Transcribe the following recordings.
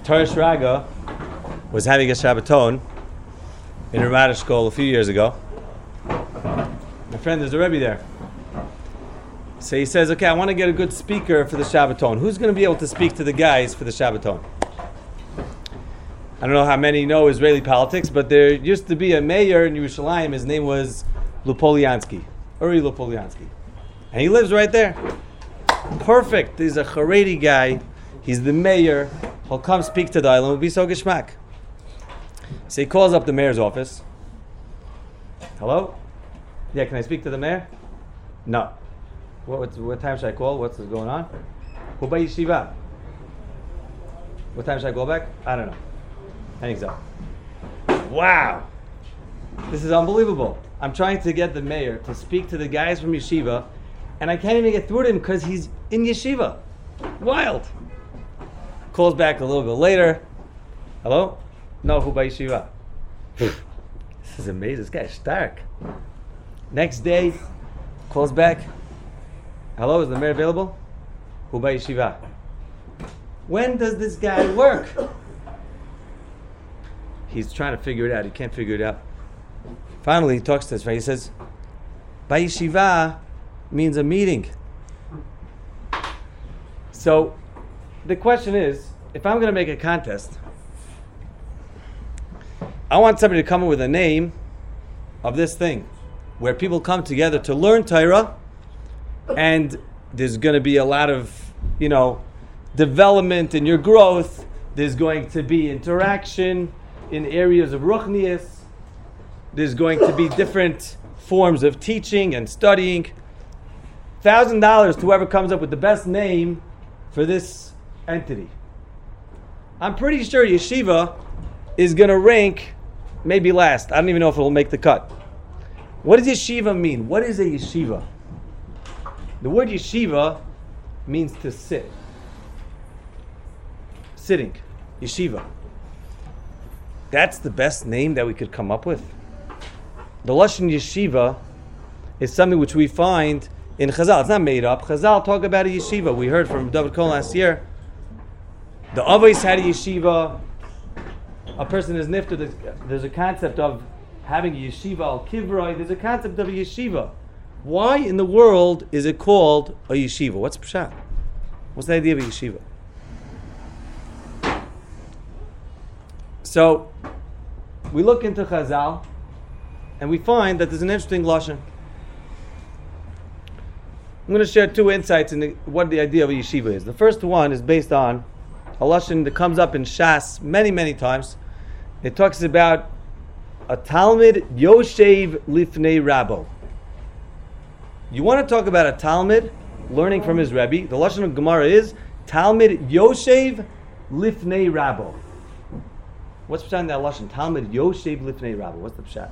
Torah Shraga was having a Shabbaton in Ramat Eshkol a few years ago. My friend, there's a Rebbe there. So he says, okay, I want to get a good speaker for the Shabbaton. Who's going to be able to speak to the guys for the Shabbaton? I don't know how many know Israeli politics, but there used to be a mayor in Yerushalayim. His name was Lupoliansky, Uri Lupoliansky. And he lives right there. Perfect. He's a Haredi guy. He's the mayor. He'll come speak to the island. It'll be so geschmack. So he calls up the mayor's office. Hello? Yeah, can I speak to the mayor? No. What time should I call? What's going on? Hubai Yeshiva. What time should I call back? I don't know. I think so. Wow. This is unbelievable. I'm trying to get the mayor to speak to the guys from Yeshiva, and I can't even get through to him because he's in Yeshiva. Wild. Calls back a little bit later. Hello? No, Hubai Yeshiva. This is amazing. This guy's stark. Next day, calls back. Hello, is the mayor available? Hubai Yeshiva. When does this guy work? He's trying to figure it out. He can't figure it out. Finally, he talks to us. He says, By Yeshiva means a meeting. So, the question is, if I'm going to make a contest, I want somebody to come up with a name of this thing, where people come together to learn Torah, and there's going to be a lot of, development in your growth. There's going to be interaction in areas of ruchnius. There's going to be different forms of teaching and studying. $1,000 to whoever comes up with the best name for this entity. I'm pretty sure yeshiva is going to rank maybe last. I don't even know if it will make the cut. What does yeshiva mean? What is a yeshiva? The word yeshiva means to sit. Sitting. Yeshiva. That's the best name that we could come up with. The Lashon yeshiva is something which we find in Chazal. It's not made up. Chazal talk about a yeshiva. We heard from David Cohen last year. The Avos had a yeshiva. A person is nifted. There's a concept of having a yeshiva al kivroi. There's a concept of a yeshiva. Why in the world is it called a yeshiva? What's pshat? What's the idea of a yeshiva? So, we look into Chazal, and we find that there's an interesting lashon. I'm going to share two insights into what the idea of a yeshiva is. The first one is based on a lashon that comes up in Shas many, many times. It talks about a Talmid Yoshev Lifnei Rabbo. You want to talk about a Talmid learning from his Rebbe? The lashon of Gemara is Talmid Yoshev Lifnei Rabbo. What's pshat in that lashon? Talmid Yoshev Lifnei Rabbo. What's the pshat?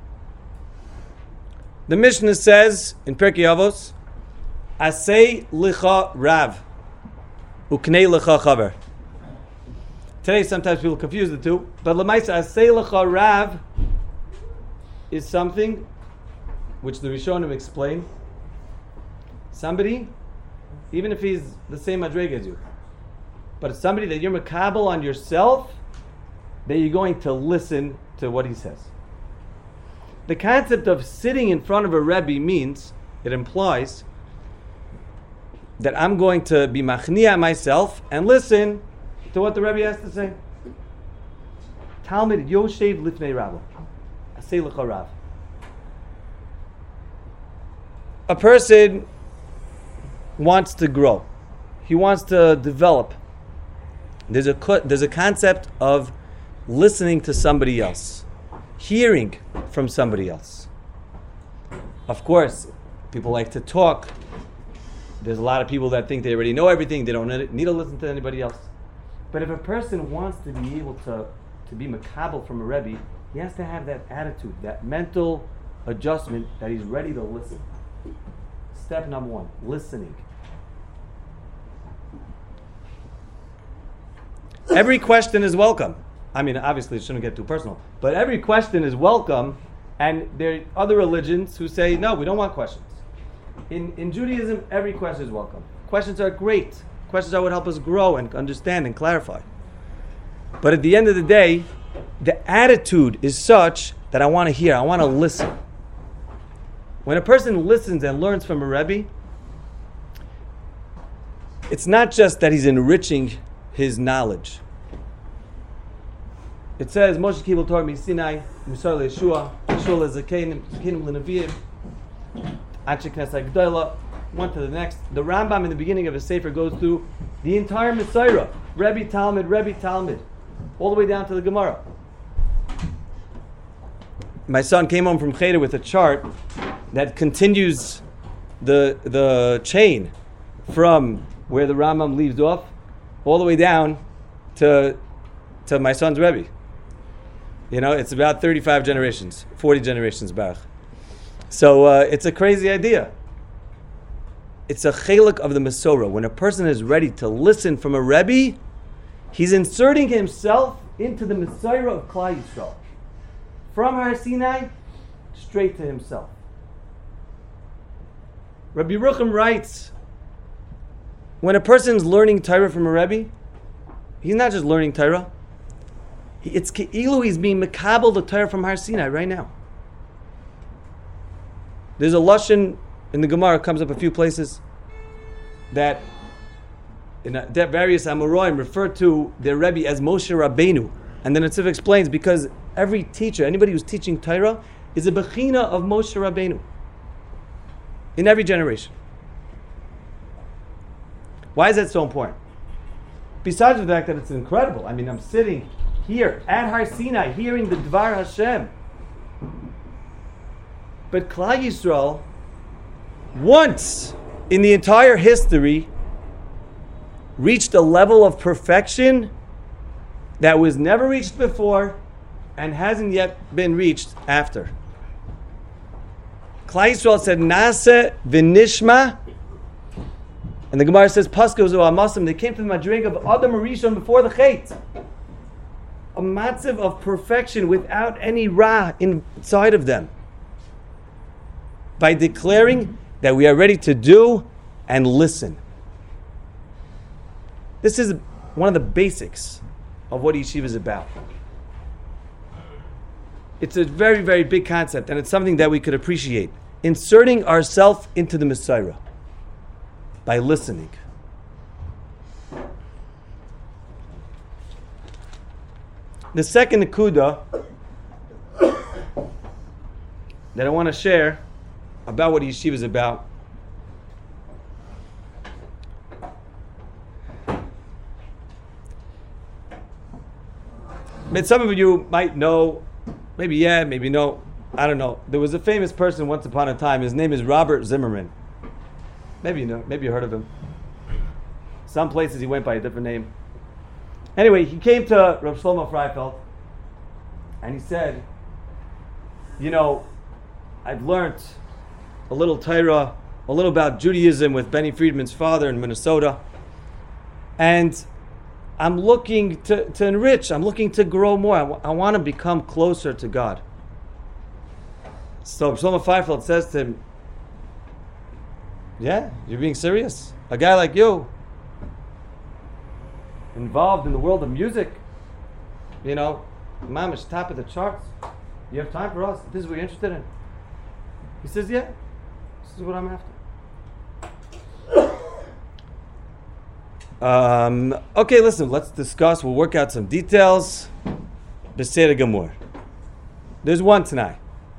The Mishnah says in Pirkei Avos, Asay licha Rav, uknei licha chaver. Today, sometimes people confuse the two, but Lamaisa Asay licha Rav is something which the Rishonim explain. Somebody, even if he's the same madrega as you, but it's somebody that you're makabel on yourself, that you're going to listen to what he says. The concept of sitting in front of a Rebbe means, it implies, that I'm going to be machniya myself and listen to what the Rebbe has to say. Talmid Yoshev Lifnei Rabbo. Asay lecha Rav. A person wants to grow. He wants to develop. There's a concept of listening to somebody else, hearing from somebody else. Of course, people like to talk. There's a lot of people that think they already know everything. They don't need to listen to anybody else. But if a person wants to be able to be makabel from a Rebbe, he has to have that attitude, that mental adjustment that he's ready to listen. Step number one, listening. Every question is welcome. I mean, obviously, it shouldn't get too personal, but every question is welcome, and there are other religions who say, no, we don't want questions. In Judaism, every question is welcome. Questions are great. Questions are what help us grow and understand and clarify. But at the end of the day, the attitude is such that I want to hear, I want to listen. When a person listens and learns from a Rebbe, it's not just that he's enriching his knowledge. It says, Moshe Kibel Torah Sinai, Musar leYeshua, Shul leZakenim, Zakenim leNeviim, Anshe Knesset Gdola, one to the next. The Rambam in the beginning of his Sefer goes through the entire Messiah, Rebbe Talmud, all the way down to the Gemara. My son came home from Cheder with a chart that continues the chain from where the Rambam leaves off all the way down to my son's Rebbe. You know, it's about 35 generations, 40 generations back. So it's a crazy idea. It's a chelik of the Mesorah. When a person is ready to listen from a Rebbe, he's inserting himself into the Messiah of Klal Yisrael. From Har Sinai, straight to himself. Rabbi Yerucham writes, when a person's learning Torah from a Rebbe, he's not just learning Torah. It's ke'ilu he's being mekabel the Torah from Har Sinai right now. There's a lashon in the Gemara, comes up a few places, that various Amoraim refer to their Rebbe as Moshe Rabbeinu. And then the Tzivah explains, because every teacher, anybody who's teaching Torah, is a bechina of Moshe Rabbeinu. In every generation. Why is that so important? Besides the fact that it's incredible. I mean, I'm sitting here at Har Sinai, hearing the Dvar Hashem. But Klal Yisrael, once in the entire history, reached a level of perfection that was never reached before and hasn't yet been reached after. Klal Yisrael said, Nase v'nishma, and the Gemara says, Paskos or Amasim, they came to the Madrig of Adam Rishon before the Chait. A matziv of perfection without any ra inside of them. By declaring that we are ready to do and listen. This is one of the basics of what yeshiva is about. It's a very, very big concept, and it's something that we could appreciate. Inserting ourselves into the Messiah by listening. The second nekuda that I want to share about what yeshiva is about but some of you might know, maybe yeah, maybe no, I don't know. There was a famous person once upon a time. His name is Robert Zimmerman. Maybe you know, maybe you heard of him. Some places he went by a different name. Anyway, he came to Rav Shlomo Freifeld and he said, you know, I've learned a little Torah, a little about Judaism with Benny Friedman's father in Minnesota, and I'm looking to enrich, I'm looking to grow more. I want to become closer to God. So Shlomo Freifeld says to him, yeah, you're being serious? A guy like you, involved in the world of music, you know, mamish, top of the charts, you have time for us? This is what you're interested in? He says, yeah, this is what I'm after. Okay, listen, let's discuss. We'll work out some details. Beseder Gemur. There's one tonight.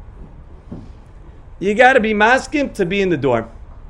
You got to be maskim to be in the dorm.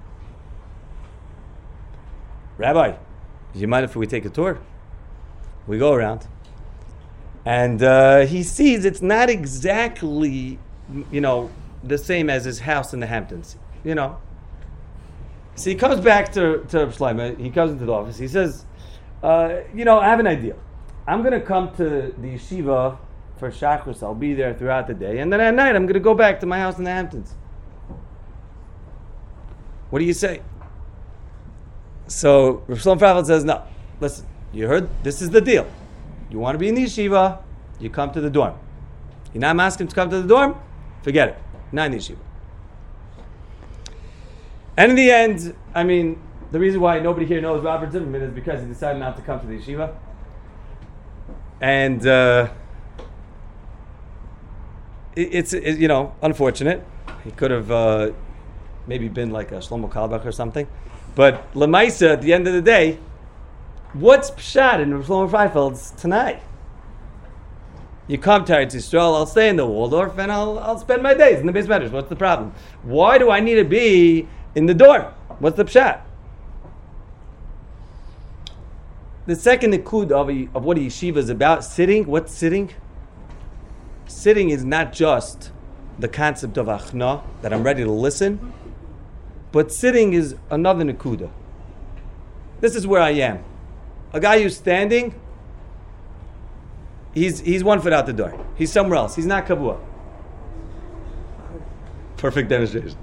Rabbi, do you mind if we take a tour? We go around. And he sees it's not exactly, you know, the same as his house in the Hamptons. You know. So he comes back to Shlomo. He comes into the office. He says, you know, I have an idea. I'm going to come to the yeshiva for Shachris. I'll be there throughout the day. And then at night, I'm going to go back to my house in the Hamptons. What do you say? So Rav Shlomo Freifeld says, no, listen, you heard, this is the deal. You want to be in the yeshiva, you come to the dorm. You're not asking to come to the dorm? Forget it. Not in the yeshiva. And in the end, I mean, the reason why nobody here knows Robert Zimmerman is because he decided not to come to the yeshiva. And it's unfortunate. He could have maybe been like a Shlomo Kalbach or something. But Lamaisa, at the end of the day, what's pshat in Shlomo Freifeld's Tanai? You come to Eretz Yisrael, I'll stay in the Waldorf, and I'll spend my days in the Beis Medrash. What's the problem? Why do I need to be in the dorm? What's the pshat? The second nikud of what a yeshiva is about, sitting. What's sitting? Sitting is not just the concept of achna, that I'm ready to listen, but sitting is another nikuda. This is where I am. A guy who's standing, he's 1 foot out the door. He's somewhere else. He's not kavua. Perfect demonstration.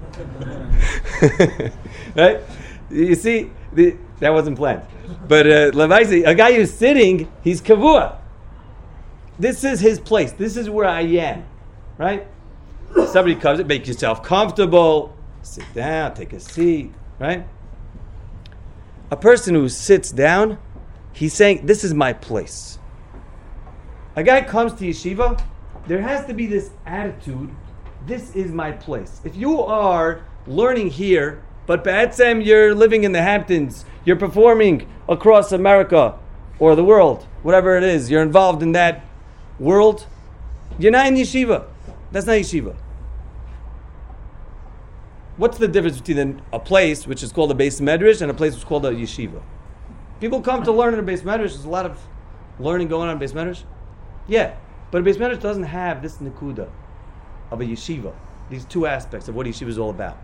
Right? You see, that wasn't planned. But a guy who's sitting, he's kavua. This is his place. This is where I am. Right? Somebody comes in, make yourself comfortable, sit down, take a seat. Right? A person who sits down, he's saying, this is my place. A guy comes to yeshiva, there has to be this attitude, this is my place. If you are learning here, but ba'etzem you're living in the Hamptons, you're performing across America or the world, whatever it is, you're involved in that world, you're not in yeshiva. That's not yeshiva. What's the difference between a place which is called a Beis Medrash and a place which is called a yeshiva? People come to learn in a Beis Medrash. There's a lot of learning going on in Beis Medrash. Yeah, but a Beis Medrash doesn't have this nikuda of a yeshiva. These two aspects of what yeshiva is all about.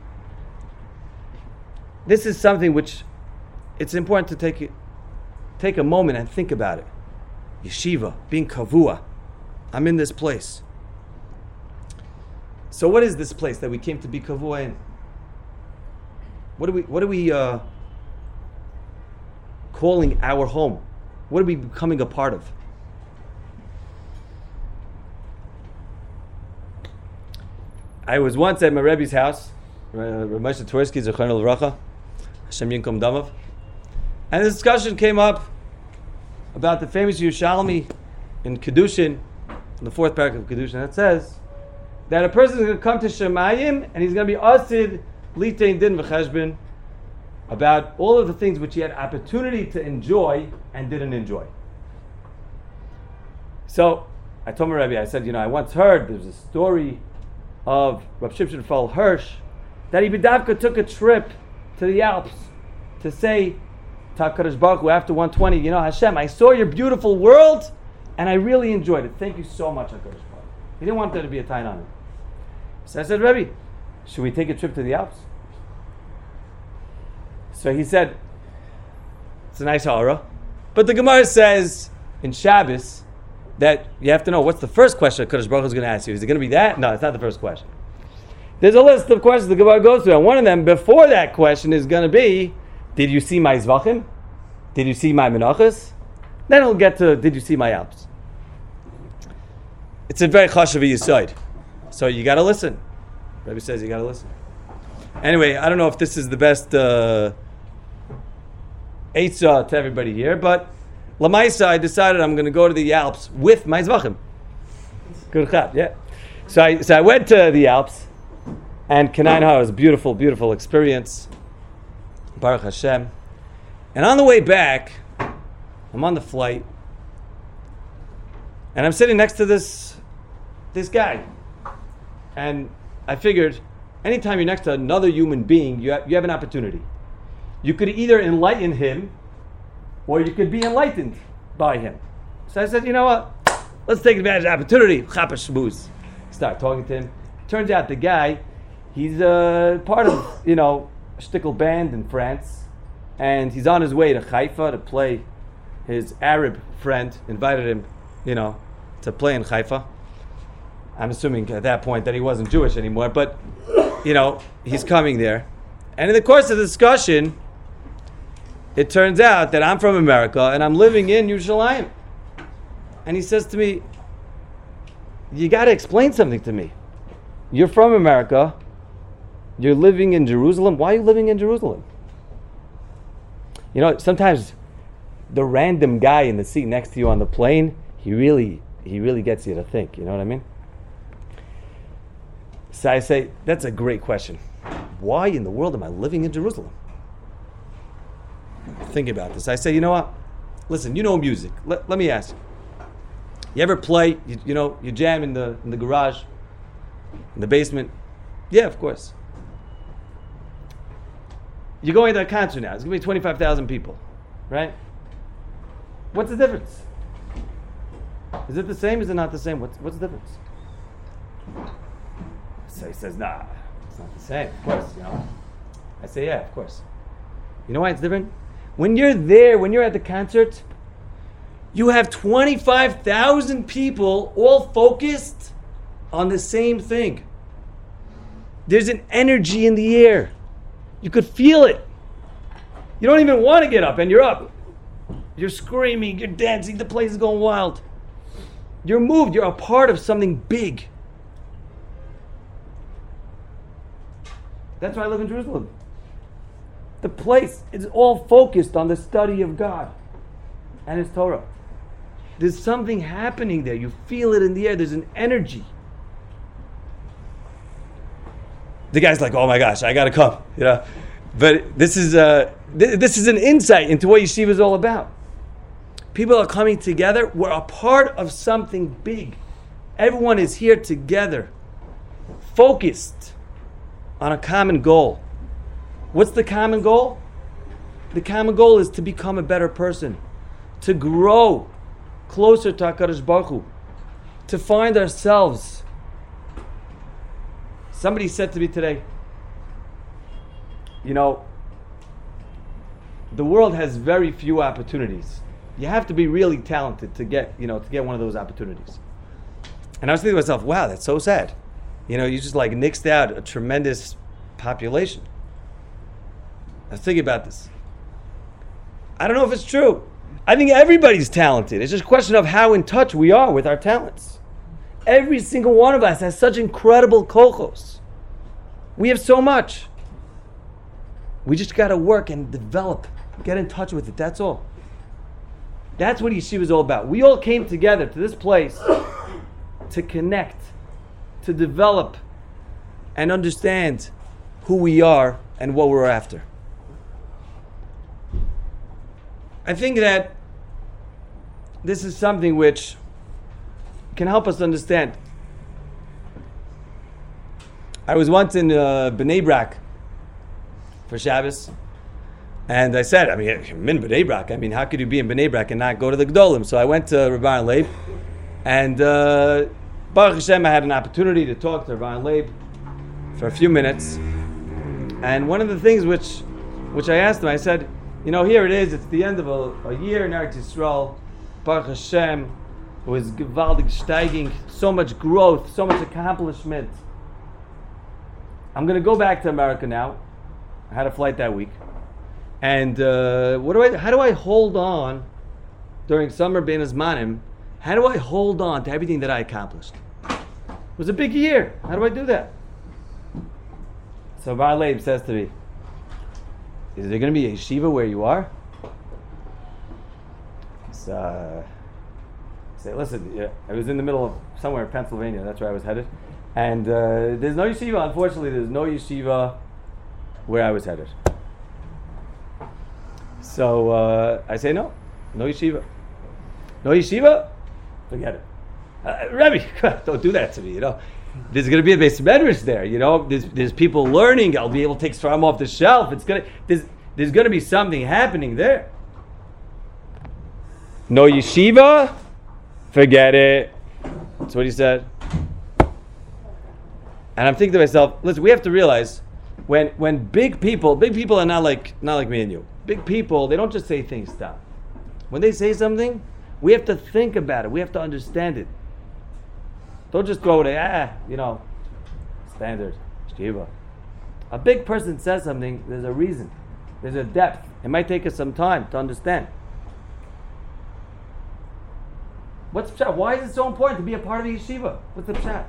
This is something which it's important to take a moment and think about it. Yeshiva, being kavua. I'm in this place. So what is this place that we came to be kavua in? What are we calling our home? What are we becoming a part of? I was once at my Rebbe's house, Moshe Twersky, Zechron L'Vracha, Hashem Yinkom Damav, and the discussion came up about the famous Yerushalmi in Kedushin, in the 4th paragraph of Kedushin, that says that a person is going to come to Shemayim and he's going to be asid litein din v'cheshbon about all of the things which he had opportunity to enjoy and didn't enjoy. So I told my Rebbe, I said, I once heard there's a story of Rav Shimshon Raphael Hirsch that Ibn Davka took a trip to the Alps to say to HaKadosh Baruch Hu after 120, Hashem, I saw your beautiful world and I really enjoyed it. Thank you so much, HaKadosh Baruch Hu. He didn't want there to be a tie on it. So I said, Rebbe, should we take a trip to the Alps? So he said, it's a nice ha'ara, but the Gemara says in Shabbos that you have to know what's the first question HaKadosh Baruch Hu is going to ask you. Is it going to be that? No, it's not the first question. There's a list of questions the Gemara goes through, and one of them before that question is going to be, did you see my Zvachim? Did you see my Menachos? Then it'll get to, did you see my Alps? It's a very chashuv yesod. So you got to listen. Rebbe says you got to listen. Anyway, I don't know if this is the best eitzah to everybody here, but Lamaisa, I decided I'm going to go to the Alps with my Zvachim. Good chat, yeah. So I went to the Alps, and Kanaan was a beautiful, beautiful experience. Baruch Hashem. And on the way back, I'm on the flight, and I'm sitting next to this guy. And I figured, anytime you're next to another human being, you have an opportunity. You could either enlighten him, or you could be enlightened by him. So I said, you know what? Let's take advantage of the opportunity. Chapa shmooze. Start talking to him. Turns out the guy, he's part of, a shtickle band in France. And he's on his way to Haifa to play. His Arab friend invited him, to play in Haifa. I'm assuming at that point that he wasn't Jewish anymore, but, he's coming there. And in the course of the discussion, it turns out that I'm from America and I'm living in Yerushalayim. And he says to me, you got to explain something to me. You're from America. You're living in Jerusalem. Why are you living in Jerusalem? Sometimes the random guy in the seat next to you on the plane, he really gets you to think. You know what I mean? So I say, that's a great question. Why in the world am I living in Jerusalem? Think about this. I say, you know what? Listen, you know music. Let me ask you. You ever play, you jam in the garage, in the basement? Yeah, of course. You're going to a concert now. It's going to be 25,000 people, right? What's the difference? Is it the same? Is it not the same? What's the difference? So he says, nah, it's not the same. Of course, I say, yeah, of course. You know why it's different? When you're there, when you're at the concert, you have 25,000 people all focused on the same thing. There's an energy in the air. You could feel it. You don't even want to get up, and you're up. You're screaming, you're dancing, the place is going wild. You're moved, you're a part of something big. That's why I live in Jerusalem. The place is all focused on the study of God and His Torah. There's something happening there. You feel it in the air. There's an energy. The guy's like, oh my gosh, I got to come. But this is an insight into what yeshiva is all about. People are coming together. We're a part of something big. Everyone is here together, focused on a common goal. What's the common goal? The common goal is to become a better person, to grow closer to HaKadosh Baruch Hu, to find ourselves. Somebody said to me today, the world has very few opportunities. You have to be really talented to get one of those opportunities. And I was thinking to myself, wow, that's so sad. You just nixed out a tremendous population. I was thinking about this. I don't know if it's true. I think everybody's talented. It's just a question of how in touch we are with our talents. Every single one of us has such incredible kochos. We have so much. We just got to work and develop, get in touch with it. That's all. That's what yeshiva is all about. We all came together to this place to connect, to develop, and understand who we are and what we're after. I think that this is something which can help us understand. I was once in Bnei Brak for Shabbos, and I said, I'm in Bnei Brak. How could you be in Bnei Brak and not go to the Gdolim? So I went to Rabban Leib, and Baruch Hashem, I had an opportunity to talk to Rabban Leib for a few minutes. And one of the things which I asked him, I said, here it is, it's the end of a year in Eretz Yisrael. Baruch Hashem, it was gewaldig steiging, so much growth, so much accomplishment. I'm going to go back to America now. I had a flight that week. And how do I hold on during summer bein hazmanim? How do I hold on to everything that I accomplished? It was a big year. How do I do that? So Bar Leib says to me, is there going to be a yeshiva where you are? So I say, listen, I was in the middle of somewhere in Pennsylvania. That's where I was headed. And there's no yeshiva. Unfortunately, there's no yeshiva where I was headed. So I say, no yeshiva. No yeshiva? Forget it. Rebbe, don't do that to me, There's going to be a beis medrash there, There's people learning. I'll be able to take Sfarim off the shelf. There's going to be something happening there. No yeshiva? Forget it. That's what he said. And I'm thinking to myself, listen, we have to realize when big people are not like me and you. Big people, they don't just say things down. When they say something, we have to think about it. We have to understand it. Don't just throw it, standard, yeshiva. A big person says something, there's a reason. There's a depth. It might take us some time to understand. What's the pshat? Why is it so important to be a part of the yeshiva? What's the pshat?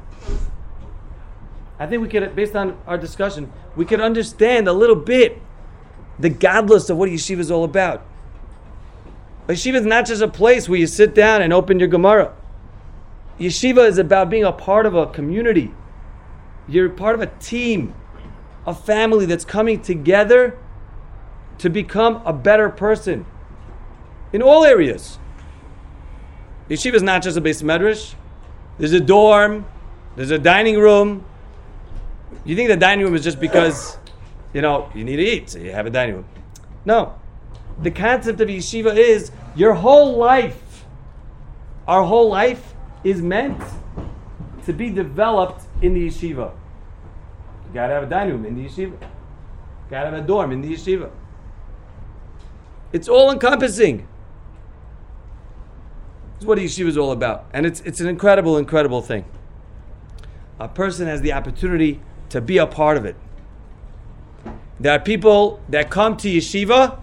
I think we could, based on our discussion, we could understand a little bit the godless of what yeshiva is all about. Yeshiva is not just a place where you sit down and open your Gemara. Yeshiva is about being a part of a community. You're part of a team, a family that's coming together to become a better person in all areas. Yeshiva is not just a beis medrash. There's a dorm, there's a dining room. You think the dining room is just because, you need to eat, so you have a dining room. No. The concept of yeshiva is your whole life, our whole life is meant to be developed in the yeshiva. You gotta have a dining room in the yeshiva. You gotta have a dorm in the yeshiva. It's all encompassing. This is what yeshiva is all about. And it's an incredible, incredible thing. A person has the opportunity to be a part of it. There are people that come to yeshiva,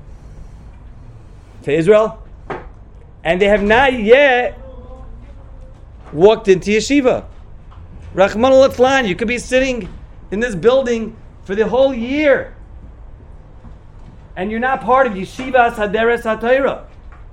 to Israel, and they have not yet walked into yeshiva. Rahman al-Atlan, you could be sitting in this building for the whole year, and you're not part of Yeshiva Haderes HaTorah.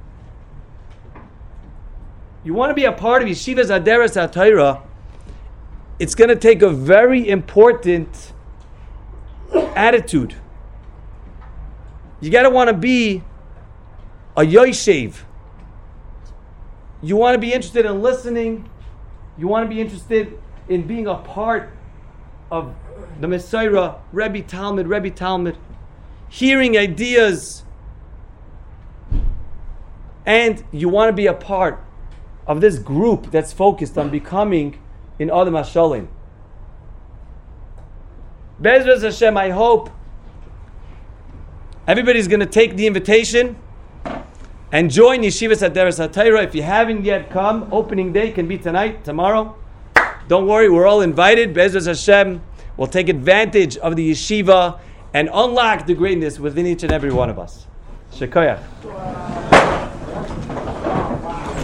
You want to be a part of Yeshiva Haderes HaTorah, it's going to take a very important attitude. You got to want to be a yoshev. You want to be interested in listening. You want to be interested in being a part of the Messiah, Rebbe Talmud, hearing ideas. And you want to be a part of this group that's focused on becoming in Adam HaShalim. Be'ezras Hashem, I hope everybody's going to take the invitation and join Yeshivas Haderes HaTorah. If you haven't yet come, opening day can be tonight, tomorrow. Don't worry, we're all invited. Be'ezras Hashem, we'll take advantage of the yeshiva and unlock the greatness within each and every one of us. Shekoyach.